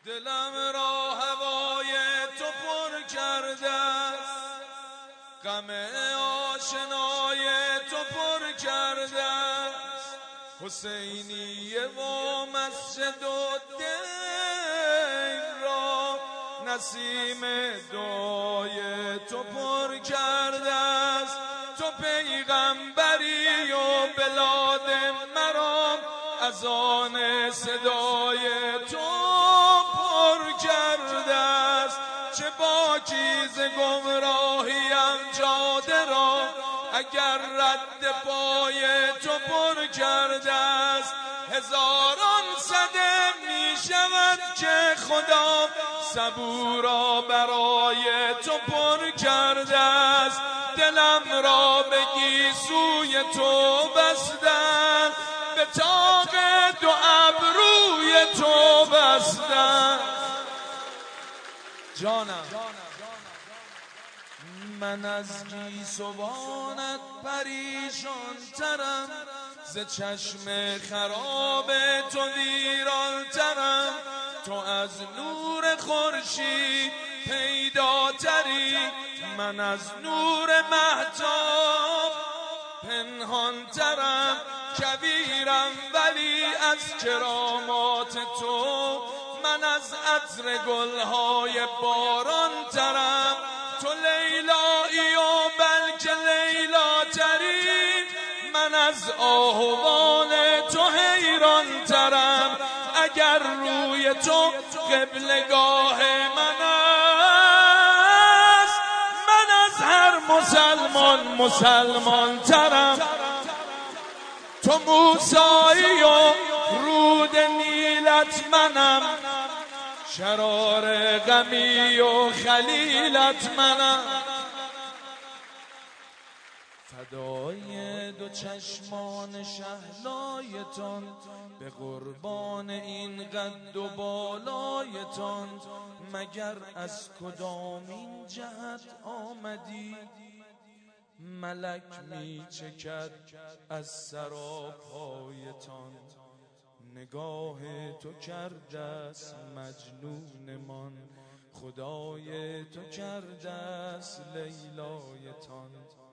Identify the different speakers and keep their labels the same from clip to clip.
Speaker 1: دلم را هوای تو پر کرده است، غم آشنای تو پر کرده است. حسینیه و مسجد و دین را نسیم دعای تو پر کرده است. تو پیغمبری و بلاد مرا از آن صدای تو پر کرده است. چه باکیز گمراهیم جاده را اگر رد پای تو پر کرده است. هزاران صده می شود که خدا صبورا برای تو پر کرده است. دلم را به گیسوی تو بستن، به طاق دو ابروی تو بستن. جانم من از گیسوانت پریشان ترم، ز چشم خراب تو ویران ترم. تو از نور خورشید پیداتری، من از نور مهتاب پنهان ترم. کبیرم ولی از کرامات تو، من از عطر گلهای باران ترم. تو لیلایی و بلکه لیلا تری، من از آهوان تو حیران ترم. اگر روی تو قبلگاه من است، من از هر مسلمان ترم. تو موسایی و رود نیلت منم، شرار غمی و خلیلت منم. فدای دو چشمان شهلایتان، به قربان این قد و بالایتان. مگر از کدامین جهت آمدی؟ ملک می چکد از سراپایتان. نگاه تو کرده است مجنونمان، خدای تو کرده است لیلایتان.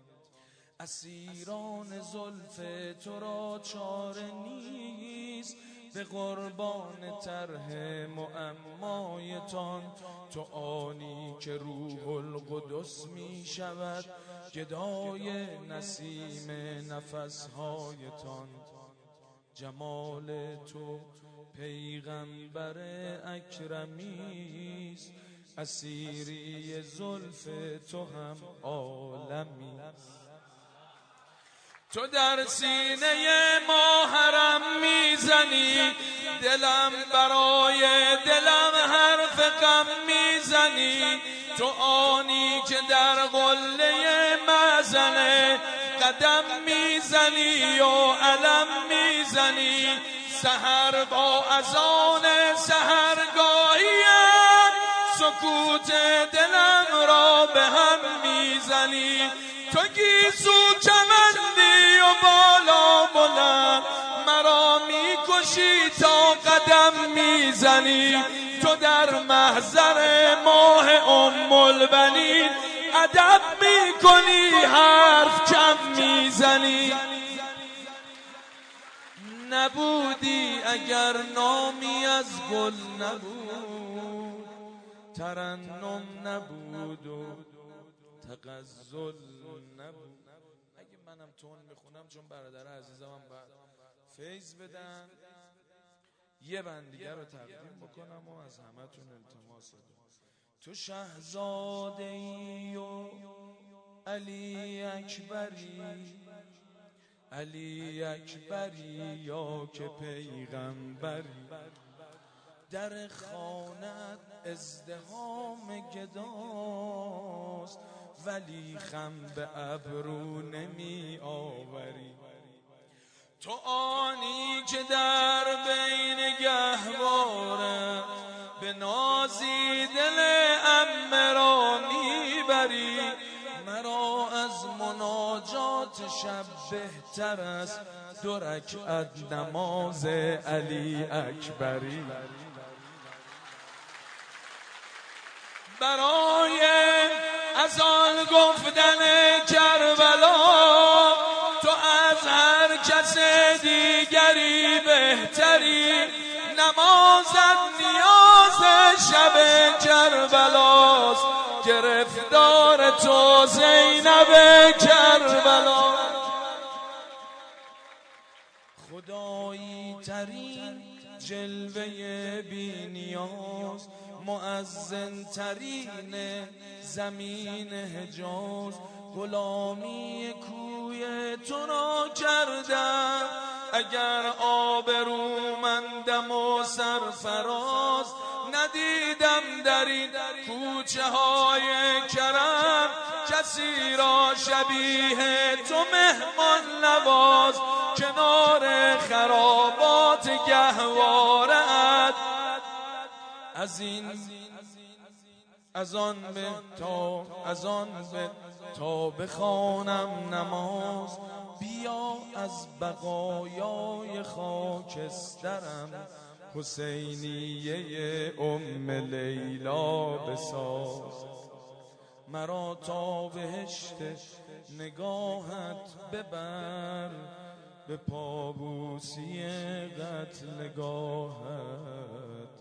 Speaker 1: اسیران زلف تو را چاره نیست، به قربان طرح معمایتان. تو آنی که روح القدس می شود گدای نسیم نفسهایتان. جمال تو پیغمبر اکرمی است، اسیری زلف تو هم عالمی. تو در سینه ما حرم میزنی، دلم برای دلم حرف غم میزنی. تو آنی که در قله مأذنه قدم میزنی و علم میزنی. سحر با اذان سحرگاهیم سکوت دلم را به هم میزنی. تو گیسو کمندی و بالا بلند مرا میکشی تا قدم میزنی. تو در محضر ماه ام البنین ادب میکنی حرف کم میزنی. نبودی اگر نامی از گل نبود، ترنم نبود و تغزل نبود. اگه منم تون میخونم چون برادر عزیزم هم باید فیض بدن، یه بند دیگر رو تقدیم بکنم و از همتون التماس دارم. تو شهزاده ای و علی اکبری، علی اکبری یا که پیغمبری. در خانت ازدحام گداست، ولی خم به ابرو نمی آوری. تو آنی که در بین گهواره به نازی دل عمه را میبری. مرا از مناجات شب بهتر است 2 رکعت نماز علی اکبری. برای از آن گفتن کربلا تو از هر کس دیگری بهتری، نمازت نیاز شب کربلاست، گرفتار تو زینب کربلا. خدایی ترین جلوه بی نیاز، مؤذن ترین زمین حجاز، غلامی کوی تو را کردم اگر آبرومندم و سرفراز، ندیدم در این کوچه های کرم کسی را شبیه تو مهمان نواز، کنار خرابات گهواره‌ات از آن به تا بخوانم نماز، بیا از بقایای خاکسترم حسینیه ام لیلا بساز، مرا تا بهشت نگاهت ببر، به پابوسی قتلگاهت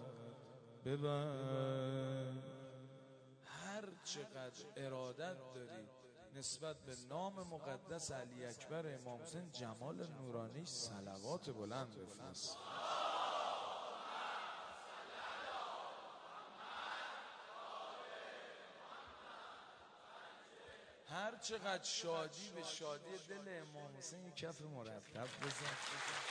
Speaker 1: ببر. هر چقدر ارادت داری نسبت به نام مقدس علی اکبر امام حسین جمال نورانی صلوات بلند بفرست. هر چقدر شادی به شادی دل امام حسین کف مرتب بزن.